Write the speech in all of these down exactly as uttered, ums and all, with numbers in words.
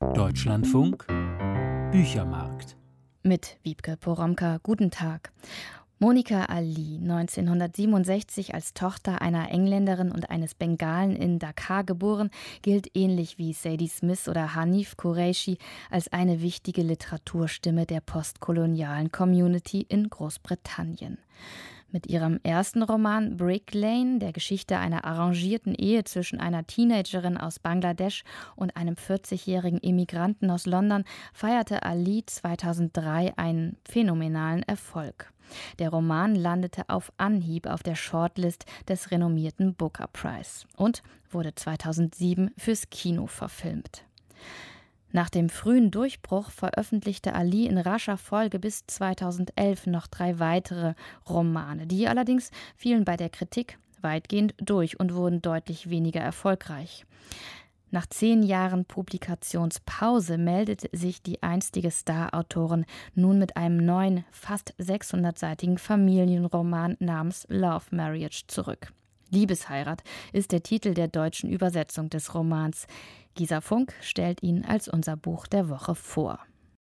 Deutschlandfunk Büchermarkt. Mit Wiebke Poromka, guten Tag. Monica Ali, neunzehnhundertsiebenundsechzig als Tochter einer Engländerin und eines Bengalen in Dhaka geboren, gilt ähnlich wie Sadie Smith oder Hanif Qureshi als eine wichtige Literaturstimme der postkolonialen Community in Großbritannien. Mit ihrem ersten Roman Brick Lane, der Geschichte einer arrangierten Ehe zwischen einer Teenagerin aus Bangladesch und einem vierzigjährigen Immigranten aus London, feierte Ali zweitausenddrei einen phänomenalen Erfolg. Der Roman landete auf Anhieb auf der Shortlist des renommierten Booker Prize und wurde zweitausendsieben fürs Kino verfilmt. Nach dem frühen Durchbruch veröffentlichte Ali in rascher Folge bis zweitausendelf noch drei weitere Romane. Die allerdings fielen bei der Kritik weitgehend durch und wurden deutlich weniger erfolgreich. Nach zehn Jahren Publikationspause meldete sich die einstige Star-Autorin nun mit einem neuen, fast sechshundertseitigen Familienroman namens Love Marriage zurück. Liebesheirat ist der Titel der deutschen Übersetzung des Romans. Gisa Funk stellt ihn als unser Buch der Woche vor.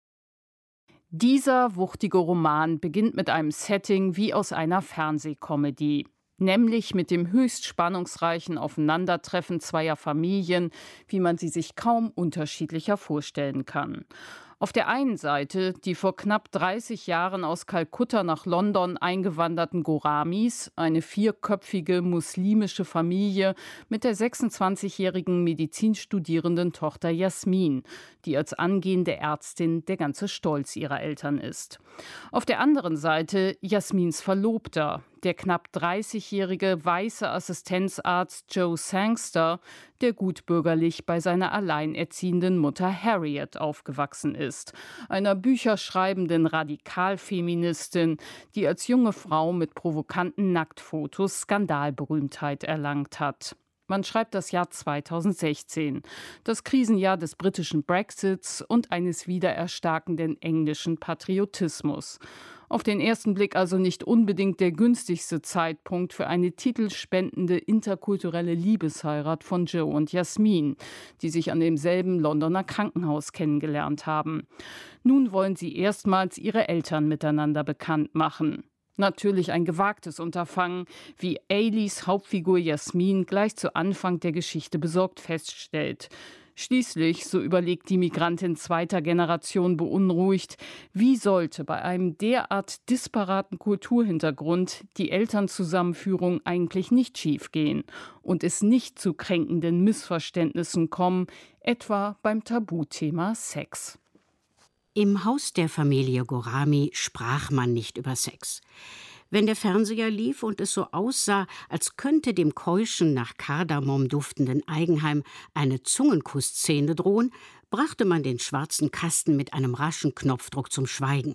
Dieser wuchtige Roman beginnt mit einem Setting wie aus einer Fernsehkomödie. Nämlich mit dem höchst spannungsreichen Aufeinandertreffen zweier Familien, wie man sie sich kaum unterschiedlicher vorstellen kann. Auf der einen Seite die vor knapp dreißig Jahren aus Kalkutta nach London eingewanderten Goramis, eine vierköpfige muslimische Familie mit der sechsundzwanzigjährigen Medizinstudierenden Tochter Jasmin, die als angehende Ärztin der ganze Stolz ihrer Eltern ist. Auf der anderen Seite Jasmins Verlobter, der knapp dreißigjährige weiße Assistenzarzt Joe Sangster, der gutbürgerlich bei seiner alleinerziehenden Mutter Harriet aufgewachsen ist, einer bücherschreibenden Radikalfeministin, die als junge Frau mit provokanten Nacktfotos Skandalberühmtheit erlangt hat. Man schreibt das Jahr zweitausendsechzehn, das Krisenjahr des britischen Brexits und eines wiedererstarkenden englischen Patriotismus. Auf den ersten Blick also nicht unbedingt der günstigste Zeitpunkt für eine titelspendende interkulturelle Liebesheirat von Joe und Jasmin, die sich an demselben Londoner Krankenhaus kennengelernt haben. Nun wollen sie erstmals ihre Eltern miteinander bekannt machen. Natürlich ein gewagtes Unterfangen, wie Aileys Hauptfigur Jasmin gleich zu Anfang der Geschichte besorgt feststellt. Schließlich, so überlegt die Migrantin zweiter Generation beunruhigt, wie sollte bei einem derart disparaten Kulturhintergrund die Elternzusammenführung eigentlich nicht schiefgehen und es nicht zu kränkenden Missverständnissen kommen, etwa beim Tabuthema Sex. Im Haus der Familie Gorami sprach man nicht über Sex. Wenn der Fernseher lief und es so aussah, als könnte dem keuschen, nach Kardamom duftenden Eigenheim eine Zungenkussszene drohen, brachte man den schwarzen Kasten mit einem raschen Knopfdruck zum Schweigen.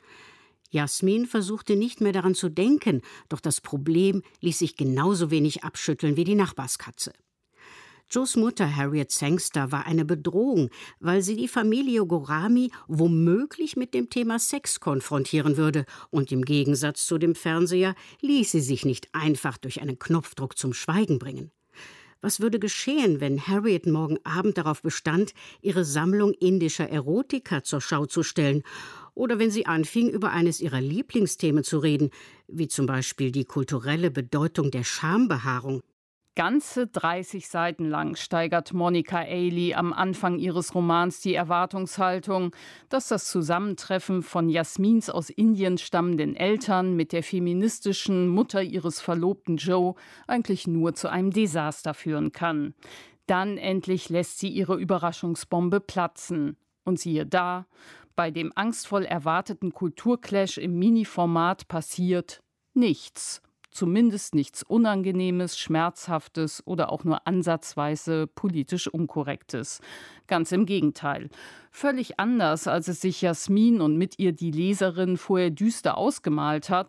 Jasmin versuchte nicht mehr daran zu denken, doch das Problem ließ sich genauso wenig abschütteln wie die Nachbarskatze. Joes Mutter Harriet Sangster war eine Bedrohung, weil sie die Familie Gorami womöglich mit dem Thema Sex konfrontieren würde. Und im Gegensatz zu dem Fernseher ließ sie sich nicht einfach durch einen Knopfdruck zum Schweigen bringen. Was würde geschehen, wenn Harriet morgen Abend darauf bestand, ihre Sammlung indischer Erotika zur Schau zu stellen? Oder wenn sie anfing, über eines ihrer Lieblingsthemen zu reden, wie zum Beispiel die kulturelle Bedeutung der Schambehaarung? Ganze dreißig Seiten lang steigert Monica Ali am Anfang ihres Romans die Erwartungshaltung, dass das Zusammentreffen von Jasmins aus Indien stammenden Eltern mit der feministischen Mutter ihres Verlobten Joe eigentlich nur zu einem Desaster führen kann. Dann endlich lässt sie ihre Überraschungsbombe platzen. Und siehe da, bei dem angstvoll erwarteten Kulturclash im Mini-Format passiert nichts. Zumindest nichts Unangenehmes, Schmerzhaftes oder auch nur ansatzweise politisch Unkorrektes. Ganz im Gegenteil. Völlig anders, als es sich Jasmin und mit ihr die Leserin vorher düster ausgemalt hat,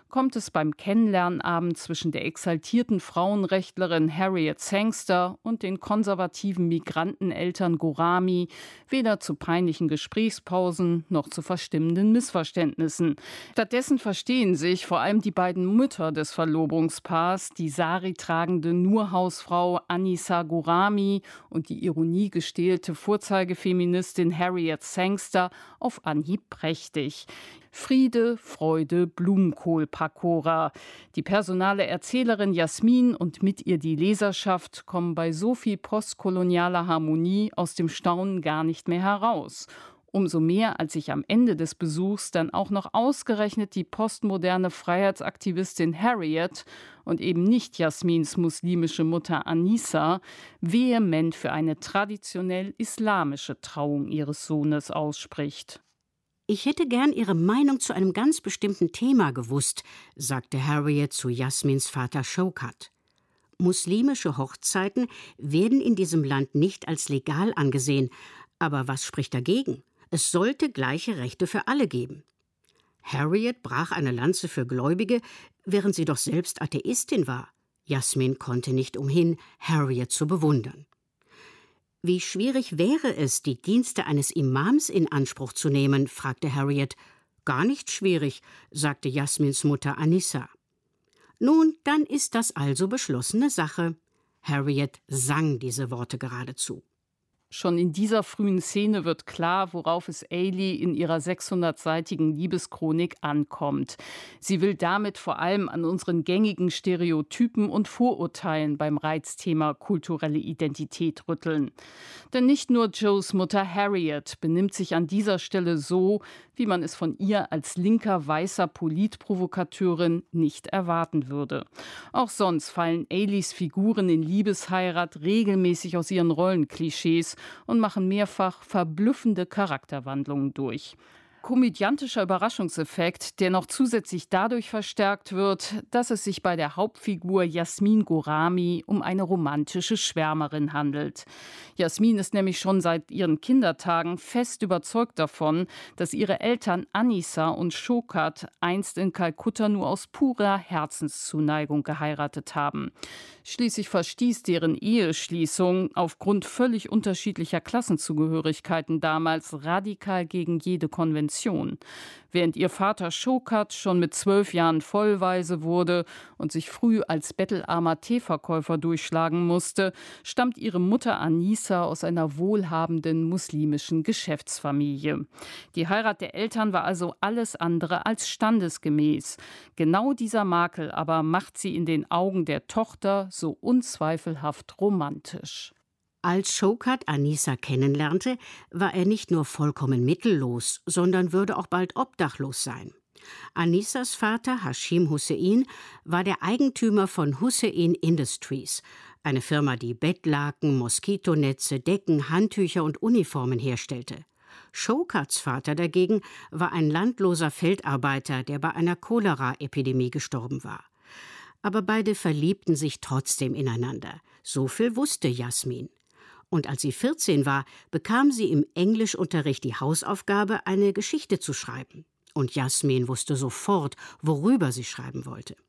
kommt es beim Kennenlernabend zwischen der exaltierten Frauenrechtlerin Harriet Sangster und den konservativen Migranteneltern Gorami weder zu peinlichen Gesprächspausen noch zu verstimmenden Missverständnissen. Stattdessen verstehen sich vor allem die beiden Mütter des Verlobungspaars, die sari-tragende Nur-Hausfrau Anissa Gorami und die ironiegestählte Vorzeigefeministin Harriet Sangster, auf Anhieb prächtig. Friede, Freude, Blumenkohl-Pakora. Die personale Erzählerin Jasmin und mit ihr die Leserschaft kommen bei so viel postkolonialer Harmonie aus dem Staunen gar nicht mehr heraus. Umso mehr, als sich am Ende des Besuchs dann auch noch ausgerechnet die postmoderne Freiheitsaktivistin Harriet und eben nicht Jasmins muslimische Mutter Anissa vehement für eine traditionell islamische Trauung ihres Sohnes ausspricht. »Ich hätte gern Ihre Meinung zu einem ganz bestimmten Thema gewusst«, sagte Harriet zu Jasmins Vater Shaukat. »Muslimische Hochzeiten werden in diesem Land nicht als legal angesehen. Aber was spricht dagegen? Es sollte gleiche Rechte für alle geben.« Harriet brach eine Lanze für Gläubige, während sie doch selbst Atheistin war. Jasmin konnte nicht umhin, Harriet zu bewundern. »Wie schwierig wäre es, die Dienste eines Imams in Anspruch zu nehmen?« fragte Harriet. »Gar nicht schwierig«, sagte Jasmins Mutter Anissa. »Nun, dann ist das also beschlossene Sache.« Harriet sang diese Worte geradezu. Schon in dieser frühen Szene wird klar, worauf es Ailey in ihrer sechshundertseitigen Liebeschronik ankommt. Sie will damit vor allem an unseren gängigen Stereotypen und Vorurteilen beim Reizthema kulturelle Identität rütteln. Denn nicht nur Joes Mutter Harriet benimmt sich an dieser Stelle so, wie man es von ihr als linker weißer Politprovokateurin nicht erwarten würde. Auch sonst fallen Aileys Figuren in Liebesheirat regelmäßig aus ihren Rollenklischees und machen mehrfach verblüffende Charakterwandlungen durch. Komödiantischer Überraschungseffekt, der noch zusätzlich dadurch verstärkt wird, dass es sich bei der Hauptfigur Jasmin Gorami um eine romantische Schwärmerin handelt. Jasmin ist nämlich schon seit ihren Kindertagen fest überzeugt davon, dass ihre Eltern Anissa und Shaukat einst in Kalkutta nur aus purer Herzenszuneigung geheiratet haben. Schließlich verstieß deren Eheschließung aufgrund völlig unterschiedlicher Klassenzugehörigkeiten damals radikal gegen jede Konvention. Während ihr Vater Shaukat schon mit zwölf Jahren vollweise wurde und sich früh als bettelarmer Teeverkäufer durchschlagen musste, stammt ihre Mutter Anissa aus einer wohlhabenden muslimischen Geschäftsfamilie. Die Heirat der Eltern war also alles andere als standesgemäß. Genau dieser Makel aber macht sie in den Augen der Tochter so unzweifelhaft romantisch. Als Shaukat Anissa kennenlernte, war er nicht nur vollkommen mittellos, sondern würde auch bald obdachlos sein. Anissas Vater Hashim Hussein war der Eigentümer von Hussein Industries, eine Firma, die Bettlaken, Moskitonetze, Decken, Handtücher und Uniformen herstellte. Shaukats Vater dagegen war ein landloser Feldarbeiter, der bei einer Cholera-Epidemie gestorben war. Aber beide verliebten sich trotzdem ineinander. So viel wusste Jasmin. Und als sie vierzehn war, bekam sie im Englischunterricht die Hausaufgabe, eine Geschichte zu schreiben. Und Jasmin wusste sofort, worüber sie schreiben wollte.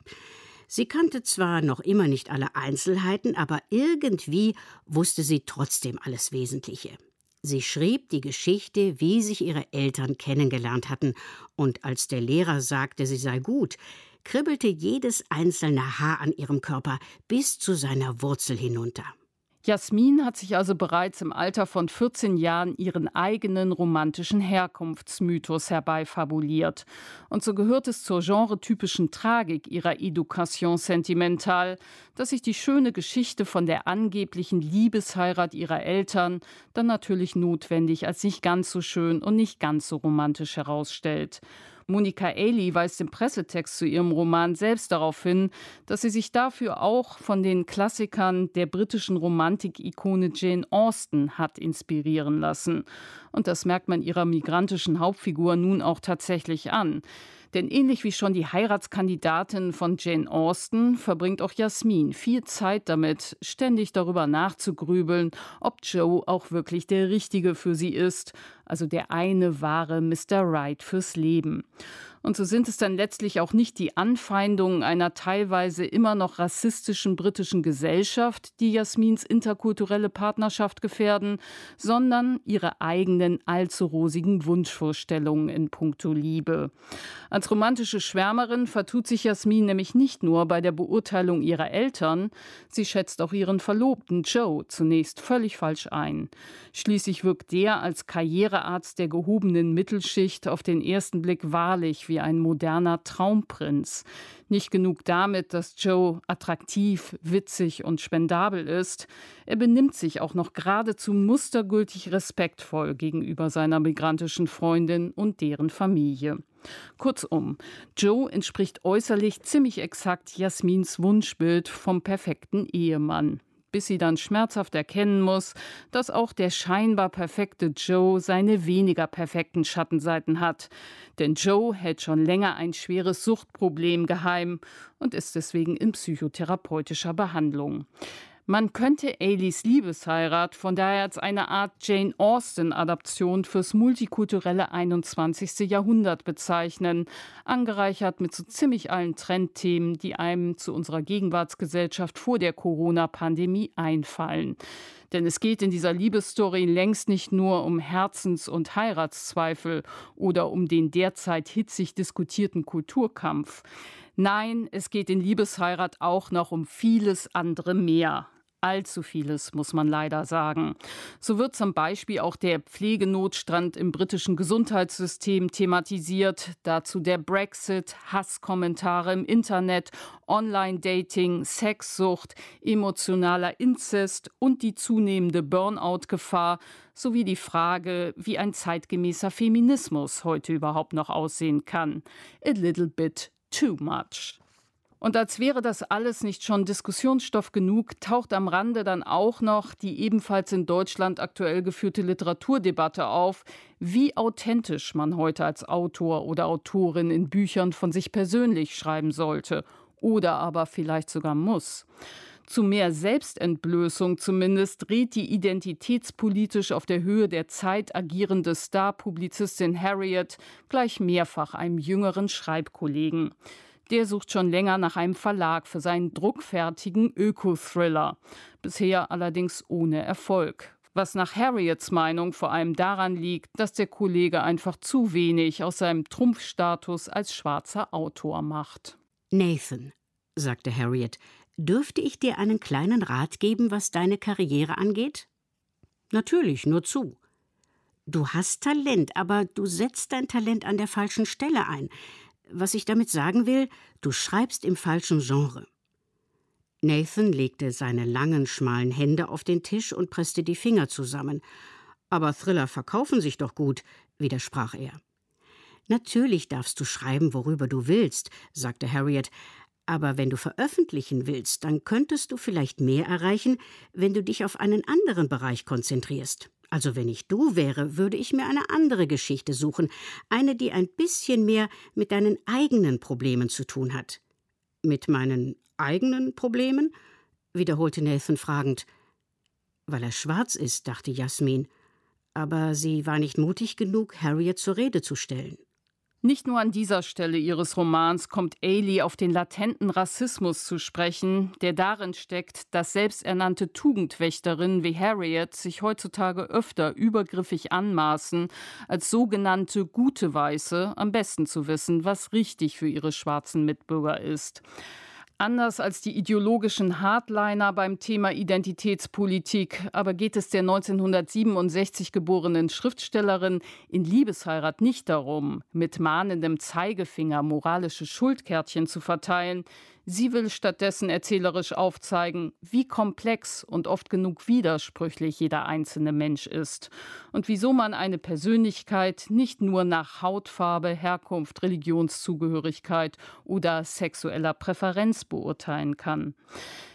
Sie kannte zwar noch immer nicht alle Einzelheiten, aber irgendwie wusste sie trotzdem alles Wesentliche. Sie schrieb die Geschichte, wie sich ihre Eltern kennengelernt hatten. Und als der Lehrer sagte, sie sei gut, kribbelte jedes einzelne Haar an ihrem Körper bis zu seiner Wurzel hinunter. Jasmin hat sich also bereits im Alter von vierzehn Jahren ihren eigenen romantischen Herkunftsmythos herbeifabuliert. Und so gehört es zur genretypischen Tragik ihrer Education sentimentale, dass sich die schöne Geschichte von der angeblichen Liebesheirat ihrer Eltern dann natürlich notwendig als nicht ganz so schön und nicht ganz so romantisch herausstellt. Monica Ailey weist im Pressetext zu ihrem Roman selbst darauf hin, dass sie sich dafür auch von den Klassikern der britischen Romantik-Ikone Jane Austen hat inspirieren lassen. Und das merkt man ihrer migrantischen Hauptfigur nun auch tatsächlich an. Denn ähnlich wie schon die Heiratskandidatin von Jane Austen verbringt auch Jasmin viel Zeit damit, ständig darüber nachzugrübeln, ob Joe auch wirklich der Richtige für sie ist, also der eine wahre Mister Right fürs Leben. Und so sind es dann letztlich auch nicht die Anfeindungen einer teilweise immer noch rassistischen britischen Gesellschaft, die Jasmins interkulturelle Partnerschaft gefährden, sondern ihre eigenen allzu rosigen Wunschvorstellungen in puncto Liebe. Als romantische Schwärmerin vertut sich Jasmin nämlich nicht nur bei der Beurteilung ihrer Eltern, sie schätzt auch ihren Verlobten Joe zunächst völlig falsch ein. Schließlich wirkt der als Karrierearzt der gehobenen Mittelschicht auf den ersten Blick wahrlich wie ein moderner Traumprinz. Nicht genug damit, dass Joe attraktiv, witzig und spendabel ist. Er benimmt sich auch noch geradezu mustergültig respektvoll gegenüber seiner migrantischen Freundin und deren Familie. Kurzum, Joe entspricht äußerlich ziemlich exakt Jasmins Wunschbild vom perfekten Ehemann. Bis sie dann schmerzhaft erkennen muss, dass auch der scheinbar perfekte Joe seine weniger perfekten Schattenseiten hat. Denn Joe hält schon länger ein schweres Suchtproblem geheim und ist deswegen in psychotherapeutischer Behandlung. Man könnte Aileys Liebesheirat von daher als eine Art Jane Austen-Adaption fürs multikulturelle einundzwanzigste Jahrhundert bezeichnen, angereichert mit so ziemlich allen Trendthemen, die einem zu unserer Gegenwartsgesellschaft vor der Corona-Pandemie einfallen. Denn es geht in dieser Liebesstory längst nicht nur um Herzens- und Heiratszweifel oder um den derzeit hitzig diskutierten Kulturkampf. Nein, es geht in Liebesheirat auch noch um vieles andere mehr. Allzu vieles, muss man leider sagen. So wird zum Beispiel auch der Pflegenotstand im britischen Gesundheitssystem thematisiert. Dazu der Brexit, Hasskommentare im Internet, Online-Dating, Sexsucht, emotionaler Inzest und die zunehmende Burnout-Gefahr sowie die Frage, wie ein zeitgemäßer Feminismus heute überhaupt noch aussehen kann. A little bit too much. Und als wäre das alles nicht schon Diskussionsstoff genug, taucht am Rande dann auch noch die ebenfalls in Deutschland aktuell geführte Literaturdebatte auf, wie authentisch man heute als Autor oder Autorin in Büchern von sich persönlich schreiben sollte oder aber vielleicht sogar muss. Zu mehr Selbstentblößung zumindest rät die identitätspolitisch auf der Höhe der Zeit agierende Star-Publizistin Harriet gleich mehrfach einem jüngeren Schreibkollegen. Der sucht schon länger nach einem Verlag für seinen druckfertigen Öko-Thriller. Bisher allerdings ohne Erfolg. Was nach Harriets Meinung vor allem daran liegt, dass der Kollege einfach zu wenig aus seinem Trumpfstatus als schwarzer Autor macht. Nathan, sagte Harriet, dürfte ich dir einen kleinen Rat geben, was deine Karriere angeht? Natürlich, nur zu. Du hast Talent, aber du setzt dein Talent an der falschen Stelle ein. Was ich damit sagen will, du schreibst im falschen Genre. Nathan legte seine langen, schmalen Hände auf den Tisch und presste die Finger zusammen. Aber Thriller verkaufen sich doch gut, widersprach er. Natürlich darfst du schreiben, worüber du willst, sagte Harriet, aber wenn du veröffentlichen willst, dann könntest du vielleicht mehr erreichen, wenn du dich auf einen anderen Bereich konzentrierst. Also wenn ich du wäre, würde ich mir eine andere Geschichte suchen, eine, die ein bisschen mehr mit deinen eigenen Problemen zu tun hat. Mit meinen eigenen Problemen? Wiederholte Nathan fragend. Weil er schwarz ist, dachte Jasmin. Aber sie war nicht mutig genug, Harriet zur Rede zu stellen. Nicht nur an dieser Stelle ihres Romans kommt Ailey auf den latenten Rassismus zu sprechen, der darin steckt, dass selbsternannte Tugendwächterinnen wie Harriet sich heutzutage öfter übergriffig anmaßen, als sogenannte gute Weiße am besten zu wissen, was richtig für ihre schwarzen Mitbürger ist. Anders als die ideologischen Hardliner beim Thema Identitätspolitik, aber geht es der neunzehnhundertsiebenundsechzig geborenen Schriftstellerin in Liebesheirat nicht darum, mit mahnendem Zeigefinger moralische Schuldkärtchen zu verteilen. Sie will stattdessen erzählerisch aufzeigen, wie komplex und oft genug widersprüchlich jeder einzelne Mensch ist und wieso man eine Persönlichkeit nicht nur nach Hautfarbe, Herkunft, Religionszugehörigkeit oder sexueller Präferenz beurteilen kann.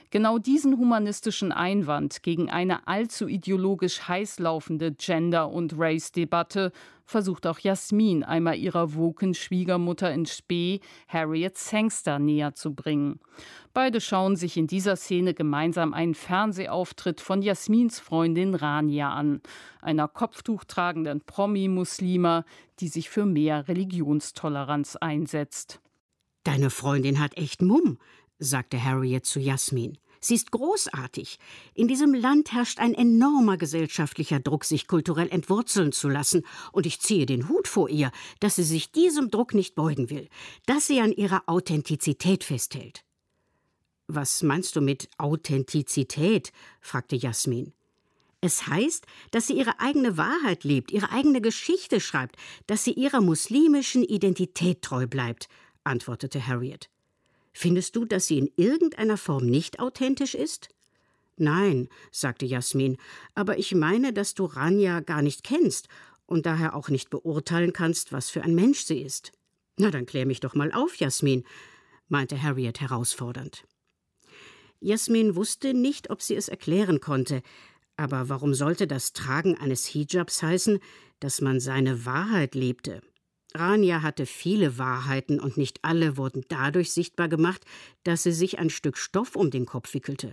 Genau diesen humanistischen Einwand gegen eine allzu ideologisch heißlaufende Gender- und Race-Debatte versucht auch Jasmin einmal ihrer woken Schwiegermutter in Spee, Harriet Sangster, näher zu bringen. Beide schauen sich in dieser Szene gemeinsam einen Fernsehauftritt von Jasmins Freundin Rania an, einer kopftuchtragenden Promi-Muslima, die sich für mehr Religionstoleranz einsetzt. »Deine Freundin hat echt Mumm«, sagte Harriet zu Jasmin. »Sie ist großartig. In diesem Land herrscht ein enormer gesellschaftlicher Druck, sich kulturell entwurzeln zu lassen. Und ich ziehe den Hut vor ihr, dass sie sich diesem Druck nicht beugen will, dass sie an ihrer Authentizität festhält.« »Was meinst du mit Authentizität?« fragte Jasmin. »Es heißt, dass sie ihre eigene Wahrheit lebt, ihre eigene Geschichte schreibt, dass sie ihrer muslimischen Identität treu bleibt«, antwortete Harriet. »Findest du, dass sie in irgendeiner Form nicht authentisch ist?« »Nein«, sagte Jasmin, »aber ich meine, dass du Rania gar nicht kennst und daher auch nicht beurteilen kannst, was für ein Mensch sie ist.« »Na, dann klär mich doch mal auf, Jasmin«, meinte Harriet herausfordernd. Jasmin wusste nicht, ob sie es erklären konnte, aber warum sollte das Tragen eines Hijabs heißen, dass man seine Wahrheit lebte? Rania hatte viele Wahrheiten und nicht alle wurden dadurch sichtbar gemacht, dass sie sich ein Stück Stoff um den Kopf wickelte.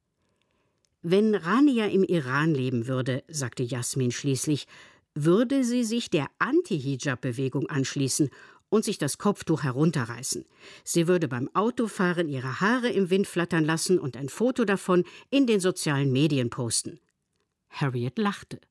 »Wenn Rania im Iran leben würde«, sagte Jasmin schließlich, »würde sie sich der Anti-Hijab-Bewegung anschließen und sich das Kopftuch herunterreißen. Sie würde beim Autofahren ihre Haare im Wind flattern lassen und ein Foto davon in den sozialen Medien posten.« Harriet lachte.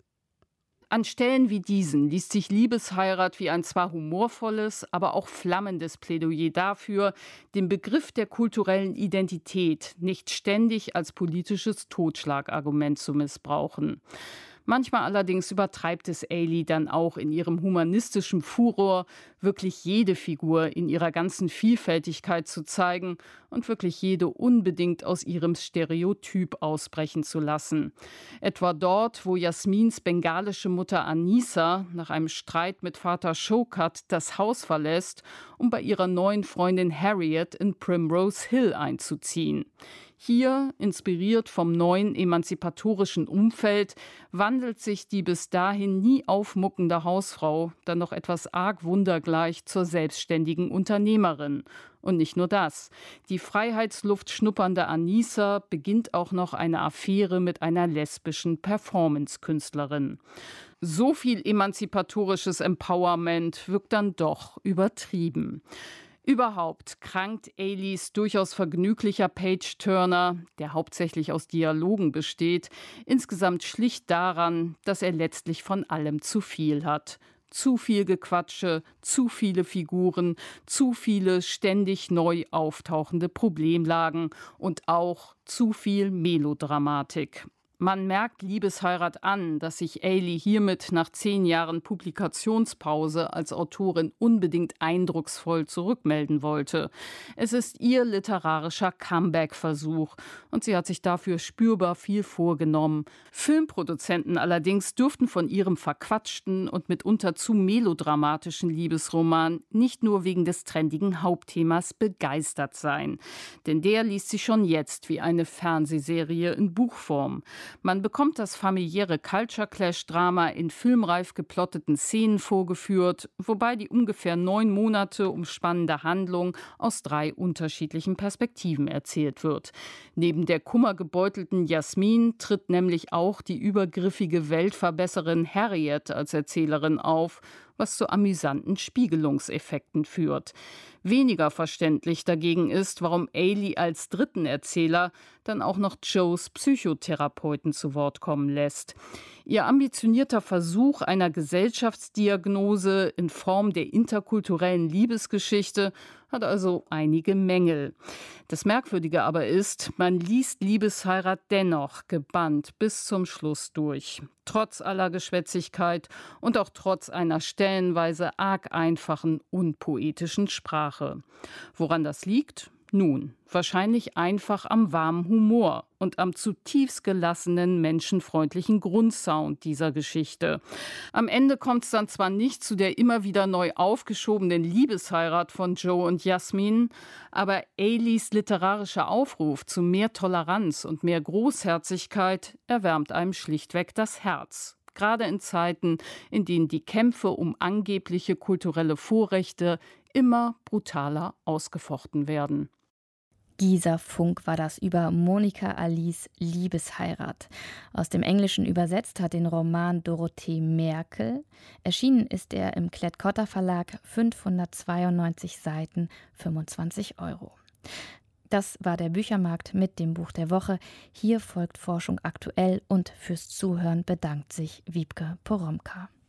An Stellen wie diesen liest sich Liebesheirat wie ein zwar humorvolles, aber auch flammendes Plädoyer dafür, den Begriff der kulturellen Identität nicht ständig als politisches Totschlagargument zu missbrauchen. Manchmal allerdings übertreibt es Ailey dann auch in ihrem humanistischen Furor, wirklich jede Figur in ihrer ganzen Vielfältigkeit zu zeigen und wirklich jede unbedingt aus ihrem Stereotyp ausbrechen zu lassen. Etwa dort, wo Jasmins bengalische Mutter Anissa nach einem Streit mit Vater Shaukat das Haus verlässt, um bei ihrer neuen Freundin Harriet in Primrose Hill einzuziehen. Hier, inspiriert vom neuen emanzipatorischen Umfeld, wandelt sich die bis dahin nie aufmuckende Hausfrau dann noch etwas arg wundergleich zur selbstständigen Unternehmerin. Und nicht nur das. Die Freiheitsluft schnuppernde Anissa beginnt auch noch eine Affäre mit einer lesbischen Performance-Künstlerin. So viel emanzipatorisches Empowerment wirkt dann doch übertrieben. Überhaupt krankt Aileys durchaus vergnüglicher Page-Turner, der hauptsächlich aus Dialogen besteht, insgesamt schlicht daran, dass er letztlich von allem zu viel hat. Zu viel Gequatsche, zu viele Figuren, zu viele ständig neu auftauchende Problemlagen und auch zu viel Melodramatik. Man merkt Liebesheirat an, dass sich Ailey hiermit nach zehn Jahren Publikationspause als Autorin unbedingt eindrucksvoll zurückmelden wollte. Es ist ihr literarischer Comeback-Versuch und sie hat sich dafür spürbar viel vorgenommen. Filmproduzenten allerdings dürften von ihrem verquatschten und mitunter zu melodramatischen Liebesroman nicht nur wegen des trendigen Hauptthemas begeistert sein. Denn der liest sich schon jetzt wie eine Fernsehserie in Buchform. Man bekommt das familiäre Culture-Clash-Drama in filmreif geplotteten Szenen vorgeführt, wobei die ungefähr neun Monate umspannende Handlung aus drei unterschiedlichen Perspektiven erzählt wird. Neben der kummergebeutelten Jasmin tritt nämlich auch die übergriffige Weltverbesserin Harriet als Erzählerin auf, was zu amüsanten Spiegelungseffekten führt. Weniger verständlich dagegen ist, warum Ailey als dritten Erzähler dann auch noch Joes Psychotherapeuten zu Wort kommen lässt. Ihr ambitionierter Versuch einer Gesellschaftsdiagnose in Form der interkulturellen Liebesgeschichte hat also einige Mängel. Das Merkwürdige aber ist, man liest Liebesheirat dennoch gebannt bis zum Schluss durch. Trotz aller Geschwätzigkeit und auch trotz einer stellenweise arg einfachen, unpoetischen Sprache. Woran das liegt? Nun, wahrscheinlich einfach am warmen Humor und am zutiefst gelassenen, menschenfreundlichen Grundsound dieser Geschichte. Am Ende kommt es dann zwar nicht zu der immer wieder neu aufgeschobenen Liebesheirat von Joe und Jasmin, aber Aileys literarischer Aufruf zu mehr Toleranz und mehr Großherzigkeit erwärmt einem schlichtweg das Herz. Gerade in Zeiten, in denen die Kämpfe um angebliche kulturelle Vorrechte immer brutaler ausgefochten werden. Gisa Funk war das über Monika Alis Liebesheirat. Aus dem Englischen übersetzt hat den Roman Dorothee Merkel. Erschienen ist er im Klett-Cotta Verlag, fünfhundertzweiundneunzig Seiten, fünfundzwanzig Euro. Das war der Büchermarkt mit dem Buch der Woche. Hier folgt Forschung aktuell und fürs Zuhören bedankt sich Wiebke Poromka.